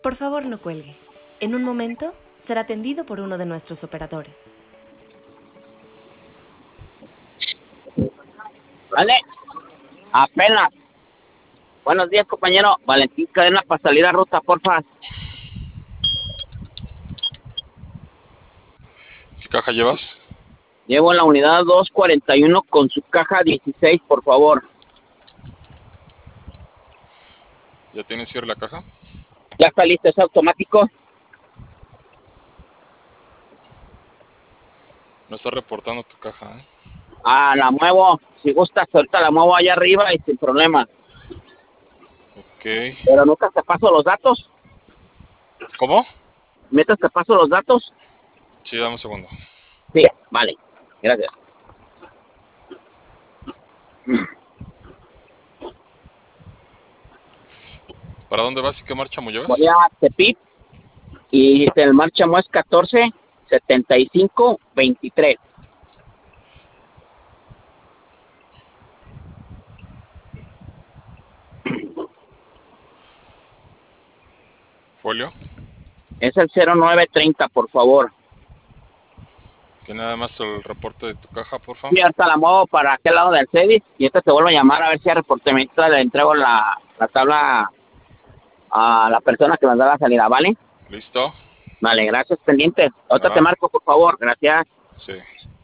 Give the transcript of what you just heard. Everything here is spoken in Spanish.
Por favor, no cuelgue. En un momento será atendido por uno de nuestros operadores. ¿Vale? Apenas. Buenos días, compañero. Valentín Cadena para salir a ruta, porfa. ¿Qué caja llevas? Llevo la unidad 241 con su caja 16, por favor. ¿Ya tienes cierre la caja? Ya está listo, es automático. No está reportando tu caja, ¿eh? Ah, la muevo. Si gustas, ahorita la muevo allá arriba y sin problema. Ok. Pero nunca te paso los datos. ¿Cómo? Mientras te paso los datos. Sí, dame un segundo. Sí, vale. Gracias. ¿Para dónde vas y qué marcha me Voy llevas? a Tepip y el marchamo es 147523. Folio. Es el 0930, por favor. Que nada más el reporte de tu caja, porfa. Sí, ahorita la muevo para aquel lado del CEDIS y esta te vuelvo a llamar a ver si al reportamiento le entrego la tabla a la persona que nos da la salida, ¿vale? ¿Listo? Vale, gracias, pendiente. Ahorita te Nada. marco, por favor. Gracias. Sí.